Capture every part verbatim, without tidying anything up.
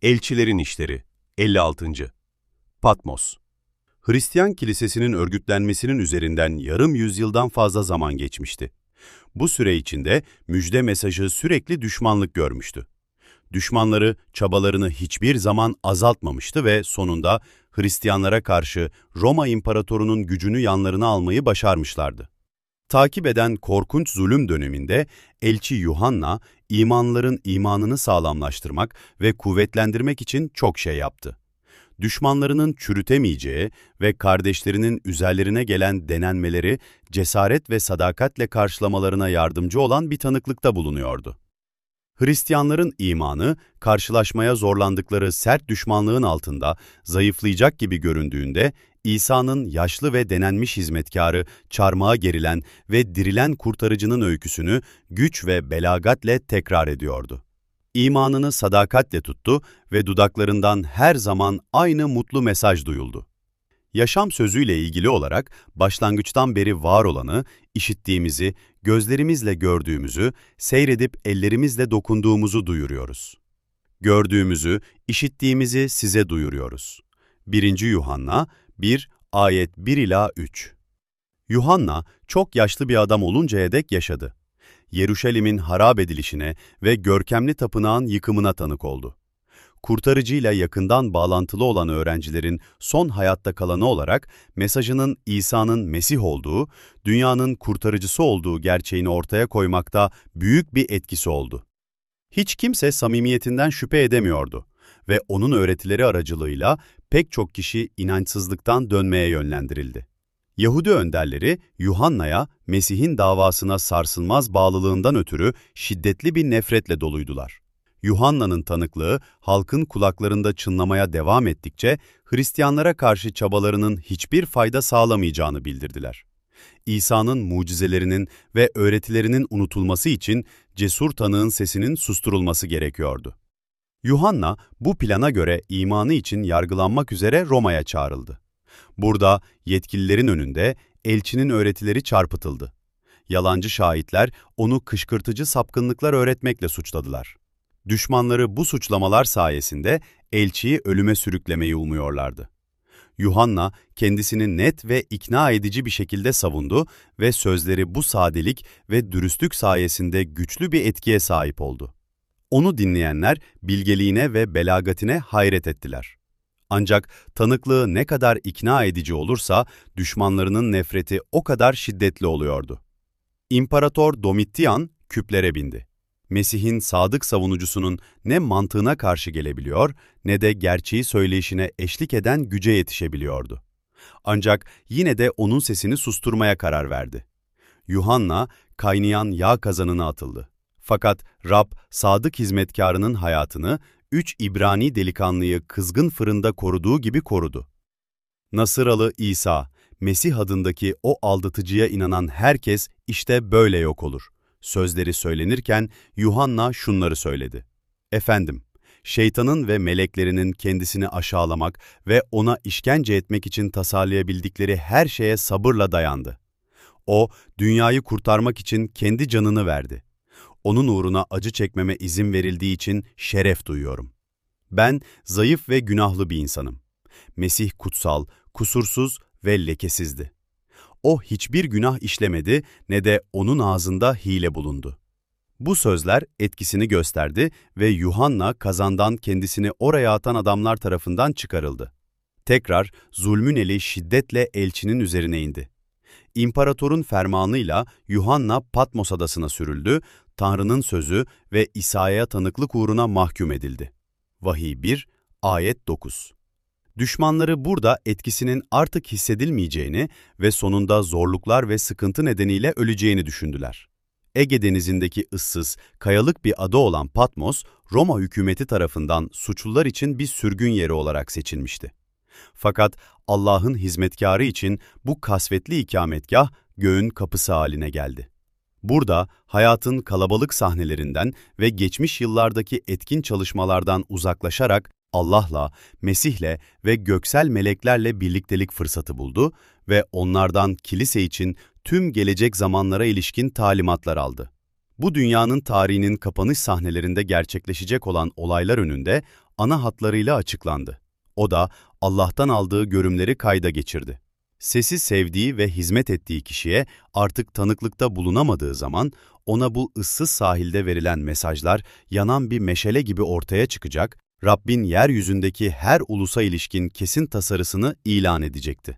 Elçilerin İşleri elli altıncı. Patmos. Hristiyan kilisesinin örgütlenmesinin üzerinden yarım yüzyıldan fazla zaman geçmişti. Bu süre içinde müjde mesajı sürekli düşmanlık görmüştü. Düşmanları çabalarını hiçbir zaman azaltmamıştı ve sonunda Hristiyanlara karşı Roma İmparatorunun gücünü yanlarına almayı başarmışlardı. Takip eden korkunç zulüm döneminde elçi Yuhanna, imanların imanını sağlamlaştırmak ve kuvvetlendirmek için çok şey yaptı. Düşmanlarının çürütemeyeceği ve kardeşlerinin üzerlerine gelen denenmeleri cesaret ve sadakatle karşılamalarına yardımcı olan bir tanıklıkta bulunuyordu. Hristiyanların imanı, karşılaşmaya zorlandıkları sert düşmanlığın altında zayıflayacak gibi göründüğünde, İsa'nın yaşlı ve denenmiş hizmetkarı, çarmıha gerilen ve dirilen kurtarıcının öyküsünü güç ve belagatle tekrar ediyordu. İmanını sadakatle tuttu ve dudaklarından her zaman aynı mutlu mesaj duyuldu. Yaşam sözüyle ilgili olarak başlangıçtan beri var olanı, işittiğimizi, gözlerimizle gördüğümüzü, seyredip ellerimizle dokunduğumuzu duyuruyoruz. Gördüğümüzü, işittiğimizi size duyuruyoruz. birinci. Yuhanna bir, ayet bir ila üç. Yuhanna çok yaşlı bir adam oluncaya dek yaşadı. Yeruşalim'in harap edilişine ve görkemli tapınağın yıkımına tanık oldu. Kurtarıcıyla yakından bağlantılı olan öğrencilerin son hayatta kalanı olarak mesajının İsa'nın Mesih olduğu, dünyanın kurtarıcısı olduğu gerçeğini ortaya koymakta büyük bir etkisi oldu. Hiç kimse samimiyetinden şüphe edemiyordu ve onun öğretileri aracılığıyla pek çok kişi inançsızlıktan dönmeye yönlendirildi. Yahudi önderleri Yuhanna'ya, Mesih'in davasına sarsılmaz bağlılığından ötürü şiddetli bir nefretle doluydular. Yuhanna'nın tanıklığı halkın kulaklarında çınlamaya devam ettikçe Hristiyanlara karşı çabalarının hiçbir fayda sağlamayacağını bildirdiler. İsa'nın mucizelerinin ve öğretilerinin unutulması için cesur tanığın sesinin susturulması gerekiyordu. Yuhanna bu plana göre imanı için yargılanmak üzere Roma'ya çağrıldı. Burada yetkililerin önünde elçinin öğretileri çarpıtıldı. Yalancı şahitler onu kışkırtıcı sapkınlıklar öğretmekle suçladılar. Düşmanları bu suçlamalar sayesinde elçiyi ölüme sürüklemeyi umuyorlardı. Yuhanna kendisini net ve ikna edici bir şekilde savundu ve sözleri bu sadelik ve dürüstlük sayesinde güçlü bir etkiye sahip oldu. Onu dinleyenler bilgeliğine ve belagatine hayret ettiler. Ancak tanıklığı ne kadar ikna edici olursa düşmanlarının nefreti o kadar şiddetli oluyordu. İmparator Domitian küplere bindi. Mesih'in sadık savunucusunun ne mantığına karşı gelebiliyor ne de gerçeği söyleyişine eşlik eden güce yetişebiliyordu. Ancak yine de onun sesini susturmaya karar verdi. Yuhanna kaynayan yağ kazanına atıldı. Fakat Rab sadık hizmetkarının hayatını üç İbrani delikanlıyı kızgın fırında koruduğu gibi korudu. Nasıralı İsa, Mesih adındaki o aldatıcıya inanan herkes işte böyle yok olur. Sözleri söylenirken Yuhanna şunları söyledi. Efendim, şeytanın ve meleklerinin kendisini aşağılamak ve ona işkence etmek için tasarlayabildikleri her şeye sabırla dayandı. O, dünyayı kurtarmak için kendi canını verdi. Onun uğruna acı çekmeme izin verildiği için şeref duyuyorum. Ben zayıf ve günahlı bir insanım. Mesih kutsal, kusursuz ve lekesizdi. O hiçbir günah işlemedi ne de onun ağzında hile bulundu. Bu sözler etkisini gösterdi ve Yuhanna kazandan kendisini oraya atan adamlar tarafından çıkarıldı. Tekrar zulmün eli şiddetle elçinin üzerine indi. İmparatorun fermanıyla Yuhanna Patmos adasına sürüldü, Tanrı'nın sözü ve İsa'ya tanıklık uğruna mahkum edildi. Vahiy bir, ayet dokuz. Düşmanları burada etkisinin artık hissedilmeyeceğini ve sonunda zorluklar ve sıkıntı nedeniyle öleceğini düşündüler. Ege Denizi'ndeki ıssız, kayalık bir ada olan Patmos, Roma hükümeti tarafından suçlular için bir sürgün yeri olarak seçilmişti. Fakat Allah'ın hizmetkarı için bu kasvetli ikametgah göğün kapısı haline geldi. Burada hayatın kalabalık sahnelerinden ve geçmiş yıllardaki etkin çalışmalardan uzaklaşarak Allah'la, Mesih'le ve göksel meleklerle birliktelik fırsatı buldu ve onlardan kilise için tüm gelecek zamanlara ilişkin talimatlar aldı. Bu dünyanın tarihinin kapanış sahnelerinde gerçekleşecek olan olaylar önünde ana hatlarıyla açıklandı. O da Allah'tan aldığı görümleri kayda geçirdi. Sesi sevdiği ve hizmet ettiği kişiye artık tanıklıkta bulunamadığı zaman ona bu ıssız sahilde verilen mesajlar yanan bir meşale gibi ortaya çıkacak, Rabbin yeryüzündeki her ulusa ilişkin kesin tasarısını ilan edecekti.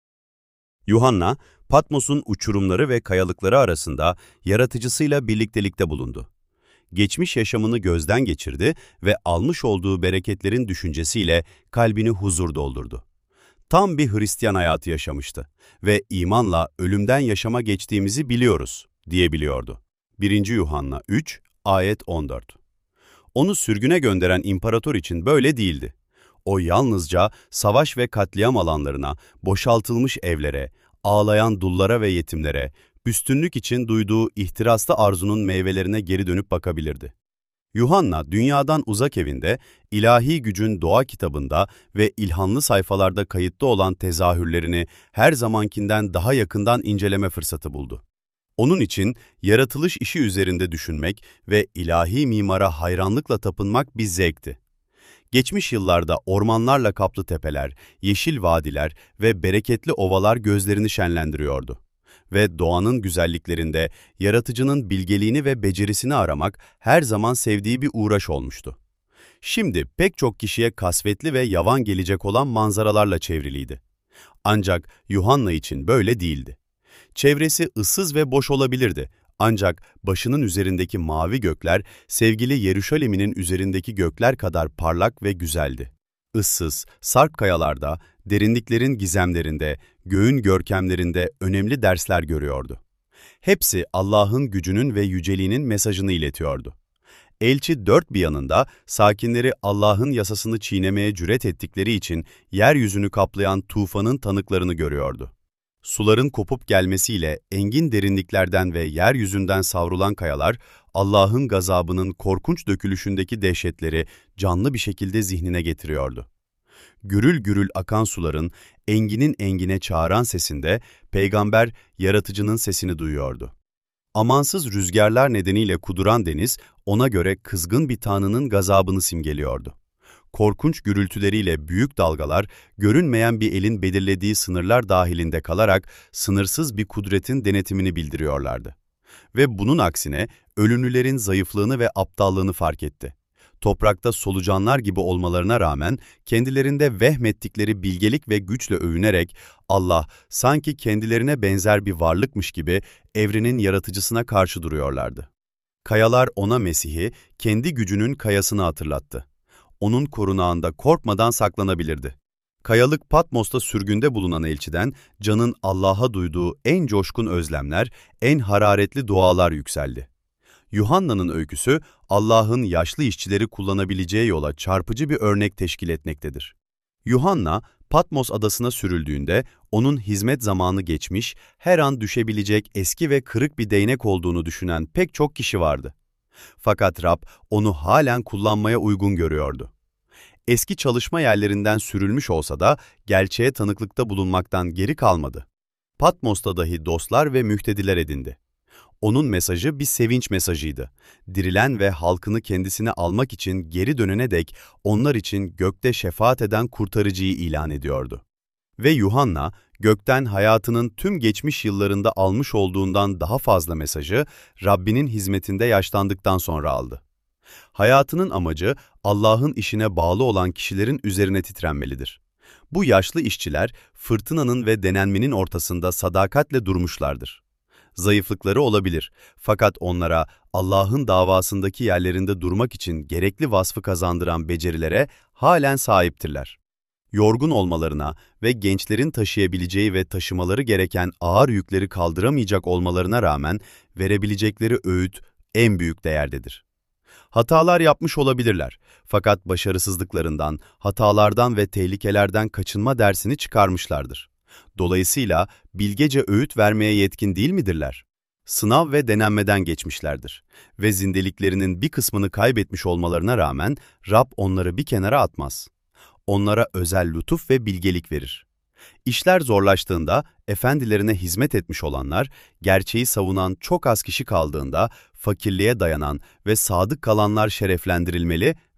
Yuhanna, Patmos'un uçurumları ve kayalıkları arasında yaratıcısıyla birliktelikte bulundu. Geçmiş yaşamını gözden geçirdi ve almış olduğu bereketlerin düşüncesiyle kalbini huzur doldurdu. Tam bir Hristiyan hayatı yaşamıştı ve imanla ölümden yaşama geçtiğimizi biliyoruz diyebiliyordu. birinci. Yuhanna üç, ayet on dört. Onu sürgüne gönderen imparator için böyle değildi. O yalnızca savaş ve katliam alanlarına, boşaltılmış evlere, ağlayan dullara ve yetimlere, üstünlük için duyduğu ihtiraslı arzunun meyvelerine geri dönüp bakabilirdi. Yuhanna, dünyadan uzak evinde, ilahi gücün doğa kitabında ve ilhamlı sayfalarda kayıtlı olan tezahürlerini her zamankinden daha yakından inceleme fırsatı buldu. Onun için yaratılış işi üzerinde düşünmek ve ilahi mimara hayranlıkla tapınmak bir zevkti. Geçmiş yıllarda ormanlarla kaplı tepeler, yeşil vadiler ve bereketli ovalar gözlerini şenlendiriyordu. Ve doğanın güzelliklerinde yaratıcının bilgeliğini ve becerisini aramak her zaman sevdiği bir uğraş olmuştu. Şimdi pek çok kişiye kasvetli ve yavan gelecek olan manzaralarla çevriliydi. Ancak Yuhanna için böyle değildi. Çevresi ıssız ve boş olabilirdi. Ancak başının üzerindeki mavi gökler, sevgili Yeruşalim'in üzerindeki gökler kadar parlak ve güzeldi. Issız, sarp kayalarda, derinliklerin gizemlerinde, göğün görkemlerinde önemli dersler görüyordu. Hepsi Allah'ın gücünün ve yüceliğinin mesajını iletiyordu. Elçi dört bir yanında sakinleri Allah'ın yasasını çiğnemeye cüret ettikleri için yeryüzünü kaplayan tufanın tanıklarını görüyordu. Suların kopup gelmesiyle engin derinliklerden ve yeryüzünden savrulan kayalar, Allah'ın gazabının korkunç dökülüşündeki dehşetleri canlı bir şekilde zihnine getiriyordu. Gürül gürül akan suların enginin engine çağıran sesinde peygamber yaratıcının sesini duyuyordu. Amansız rüzgarlar nedeniyle kuduran deniz ona göre kızgın bir tanrının gazabını simgeliyordu. Korkunç gürültüleriyle büyük dalgalar, görünmeyen bir elin belirlediği sınırlar dahilinde kalarak sınırsız bir kudretin denetimini bildiriyorlardı. Ve bunun aksine ölümlülerin zayıflığını ve aptallığını fark etti. Toprakta solucanlar gibi olmalarına rağmen kendilerinde vehmettikleri bilgelik ve güçle övünerek Allah sanki kendilerine benzer bir varlıkmış gibi evrenin yaratıcısına karşı duruyorlardı. Kayalar ona Mesih'i kendi gücünün kayasını hatırlattı. Onun korunağında korkmadan saklanabilirdi. Kayalık Patmos'ta sürgünde bulunan elçiden canın Allah'a duyduğu en coşkun özlemler, en hararetli dualar yükseldi. Yuhanna'nın öyküsü Allah'ın yaşlı işçileri kullanabileceği yola çarpıcı bir örnek teşkil etmektedir. Yuhanna, Patmos adasına sürüldüğünde onun hizmet zamanı geçmiş, her an düşebilecek eski ve kırık bir değnek olduğunu düşünen pek çok kişi vardı. Fakat Rab onu halen kullanmaya uygun görüyordu. Eski çalışma yerlerinden sürülmüş olsa da gerçeğe tanıklıkta bulunmaktan geri kalmadı. Patmos'ta dahi dostlar ve mühtediler edindi. Onun mesajı bir sevinç mesajıydı. Dirilen ve halkını kendisine almak için geri dönene dek onlar için gökte şefaat eden kurtarıcıyı ilan ediyordu. Ve Yuhanna, gökten hayatının tüm geçmiş yıllarında almış olduğundan daha fazla mesajı Rabbinin hizmetinde yaşlandıktan sonra aldı. Hayatının amacı Allah'ın işine bağlı olan kişilerin üzerine titrenmelidir. Bu yaşlı işçiler fırtınanın ve denenmenin ortasında sadakatle durmuşlardır. Zayıflıkları olabilir fakat onlara Allah'ın davasındaki yerlerinde durmak için gerekli vasfı kazandıran becerilere halen sahiptirler. Yorgun olmalarına ve gençlerin taşıyabileceği ve taşımaları gereken ağır yükleri kaldıramayacak olmalarına rağmen verebilecekleri öğüt en büyük değerdedir. Hatalar yapmış olabilirler fakat başarısızlıklarından, hatalardan ve tehlikelerden kaçınma dersini çıkarmışlardır. Dolayısıyla bilgece öğüt vermeye yetkin değil midirler? Sınav ve denenmeden geçmişlerdir ve zindeliklerinin bir kısmını kaybetmiş olmalarına rağmen Rab onları bir kenara atmaz. Onlara özel lütuf ve bilgelik verir. İşler zorlaştığında efendilerine hizmet etmiş olanlar, gerçeği savunan çok az kişi kaldığında fakirliğe dayanan ve sadık kalanlar şereflendirilmeli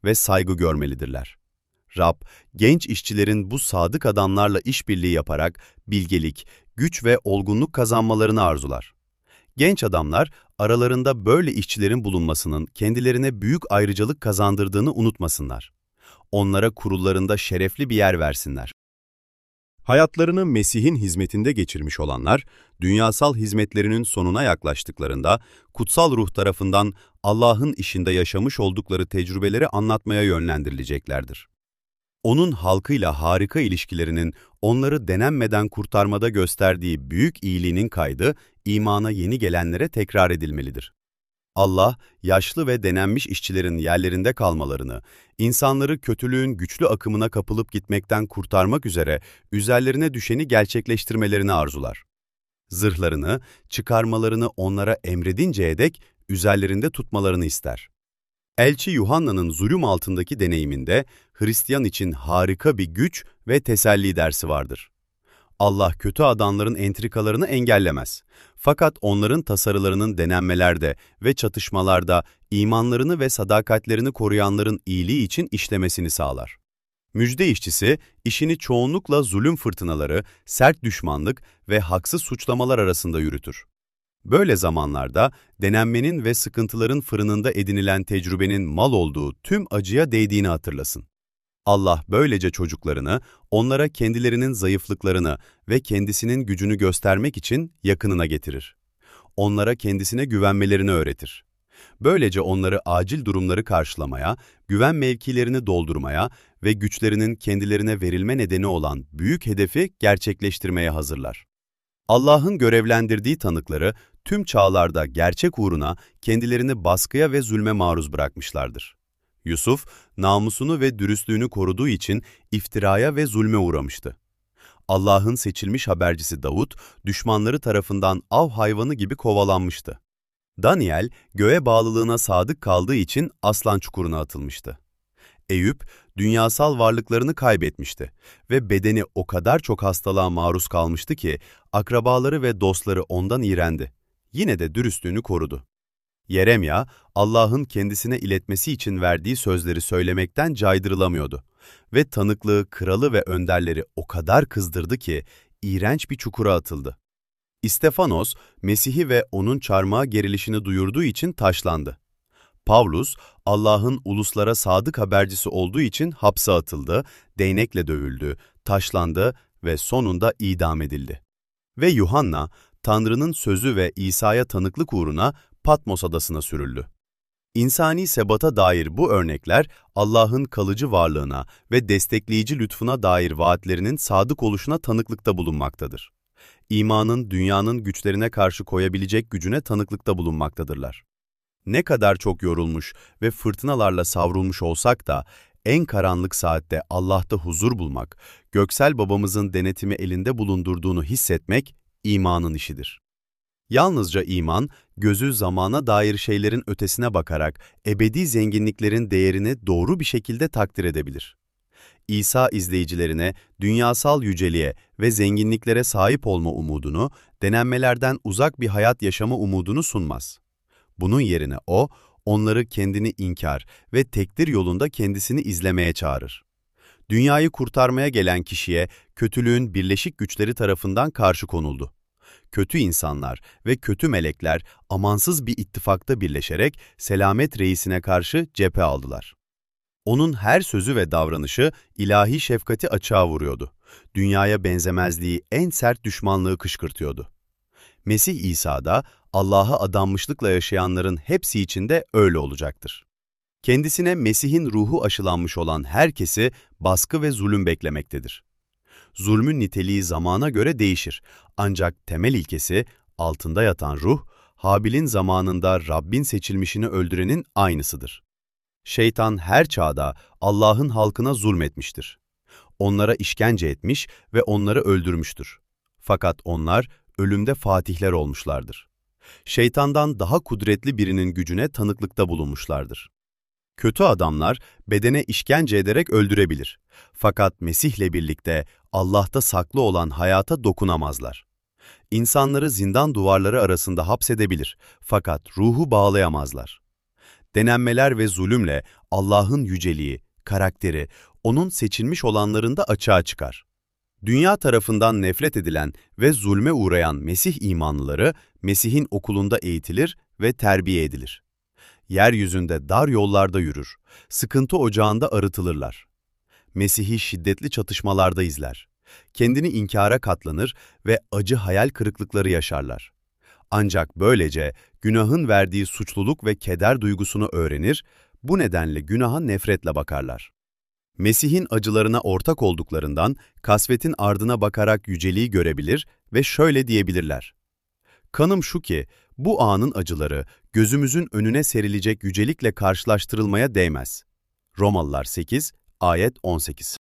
ve saygı görmelidirler. Rab, genç işçilerin bu sadık adamlarla işbirliği yaparak bilgelik, güç ve olgunluk kazanmalarını arzular. Genç adamlar, aralarında böyle işçilerin bulunmasının kendilerine büyük ayrıcalık kazandırdığını unutmasınlar. Onlara kurullarında şerefli bir yer versinler. Hayatlarını Mesih'in hizmetinde geçirmiş olanlar, dünyasal hizmetlerinin sonuna yaklaştıklarında, kutsal ruh tarafından Allah'ın işinde yaşamış oldukları tecrübeleri anlatmaya yönlendirileceklerdir. Onun halkıyla harika ilişkilerinin onları denenmeden kurtarmada gösterdiği büyük iyiliğinin kaydı, imana yeni gelenlere tekrar edilmelidir. Allah, yaşlı ve denenmiş işçilerin yerlerinde kalmalarını, insanları kötülüğün güçlü akımına kapılıp gitmekten kurtarmak üzere üzerlerine düşeni gerçekleştirmelerini arzular. Zırhlarını, çıkarmalarını onlara emredinceye dek üzerlerinde tutmalarını ister. Elçi Yuhanna'nın zulüm altındaki deneyiminde Hristiyan için harika bir güç ve teselli dersi vardır. Allah kötü adamların entrikalarını engellemez. Fakat onların tasarılarının denenmelerde ve çatışmalarda imanlarını ve sadakatlerini koruyanların iyiliği için işlemesini sağlar. Müjde işçisi, işini çoğunlukla zulüm fırtınaları, sert düşmanlık ve haksız suçlamalar arasında yürütür. Böyle zamanlarda denenmenin ve sıkıntıların fırınında edinilen tecrübenin mal olduğu tüm acıya değdiğini hatırlasın. Allah böylece çocuklarını, onlara kendilerinin zayıflıklarını ve kendisinin gücünü göstermek için yakınına getirir. Onlara kendisine güvenmelerini öğretir. Böylece onları acil durumları karşılamaya, güven mevkilerini doldurmaya ve güçlerinin kendilerine verilme nedeni olan büyük hedefi gerçekleştirmeye hazırlar. Allah'ın görevlendirdiği tanıkları tüm çağlarda gerçek uğruna kendilerini baskıya ve zulme maruz bırakmışlardır. Yusuf, namusunu ve dürüstlüğünü koruduğu için iftiraya ve zulme uğramıştı. Allah'ın seçilmiş habercisi Davut, düşmanları tarafından av hayvanı gibi kovalanmıştı. Daniel, göğe bağlılığına sadık kaldığı için aslan çukuruna atılmıştı. Eyüp, dünyasal varlıklarını kaybetmişti ve bedeni o kadar çok hastalığa maruz kalmıştı ki, akrabaları ve dostları ondan iğrendi. Yine de dürüstlüğünü korudu. Yeremya, Allah'ın kendisine iletmesi için verdiği sözleri söylemekten caydırılamıyordu ve tanıklığı kralı ve önderleri o kadar kızdırdı ki iğrenç bir çukura atıldı. İstefanos, Mesih'i ve onun çarmıha gerilişini duyurduğu için taşlandı. Pavlus, Allah'ın uluslara sadık habercisi olduğu için hapse atıldı, değnekle dövüldü, taşlandı ve sonunda idam edildi. Ve Yuhanna, Tanrı'nın sözü ve İsa'ya tanıklık uğruna Patmos adasına sürüldü. İnsani sebata dair bu örnekler, Allah'ın kalıcı varlığına ve destekleyici lütfuna dair vaatlerinin sadık oluşuna tanıklıkta bulunmaktadır. İmanın dünyanın güçlerine karşı koyabilecek gücüne tanıklıkta bulunmaktadırlar. Ne kadar çok yorulmuş ve fırtınalarla savrulmuş olsak da, en karanlık saatte Allah'ta huzur bulmak, göksel babamızın denetimi elinde bulundurduğunu hissetmek, imanın işidir. Yalnızca iman, gözü zamana dair şeylerin ötesine bakarak ebedi zenginliklerin değerini doğru bir şekilde takdir edebilir. İsa izleyicilerine dünyasal yüceliğe ve zenginliklere sahip olma umudunu, denenmelerden uzak bir hayat yaşama umudunu sunmaz. Bunun yerine o, onları kendini inkar ve tekdir yolunda kendisini izlemeye çağırır. Dünyayı kurtarmaya gelen kişiye kötülüğün birleşik güçleri tarafından karşı konuldu. Kötü insanlar ve kötü melekler amansız bir ittifakta birleşerek Selamet Reisine karşı cephe aldılar. Onun her sözü ve davranışı ilahi şefkati açığa vuruyordu. Dünyaya benzemezliği en sert düşmanlığı kışkırtıyordu. Mesih İsa'da Allah'a adanmışlıkla yaşayanların hepsi için de öyle olacaktır. Kendisine Mesih'in ruhu aşılanmış olan herkesi baskı ve zulüm beklemektedir. Zulmün niteliği zamana göre değişir. Ancak temel ilkesi, altında yatan ruh, Habil'in zamanında Rabbin seçilmişini öldürenin aynısıdır. Şeytan her çağda Allah'ın halkına zulmetmiştir. Onlara işkence etmiş ve onları öldürmüştür. Fakat onlar ölümde fatihler olmuşlardır. Şeytandan daha kudretli birinin gücüne tanıklıkta bulunmuşlardır. Kötü adamlar bedene işkence ederek öldürebilir. Fakat Mesih'le birlikte Allah'ta saklı olan hayata dokunamazlar. İnsanları zindan duvarları arasında hapsedebilir. Fakat ruhu bağlayamazlar. Denenmeler ve zulümle Allah'ın yüceliği, karakteri, O'nun seçilmiş olanlarında açığa çıkar. Dünya tarafından nefret edilen ve zulme uğrayan Mesih imanlıları, Mesih'in okulunda eğitilir ve terbiye edilir. Yeryüzünde dar yollarda yürür, sıkıntı ocağında arıtılırlar. Mesih'i şiddetli çatışmalarda izler. Kendini inkara katlanır ve acı hayal kırıklıkları yaşarlar. Ancak böylece günahın verdiği suçluluk ve keder duygusunu öğrenir, bu nedenle günaha nefretle bakarlar. Mesih'in acılarına ortak olduklarından kasvetin ardına bakarak yüceliği görebilir ve şöyle diyebilirler: "Kanım şu ki, bu anın acıları gözümüzün önüne serilecek yücelikle karşılaştırılmaya değmez." Romalılar sekiz, ayet on sekiz.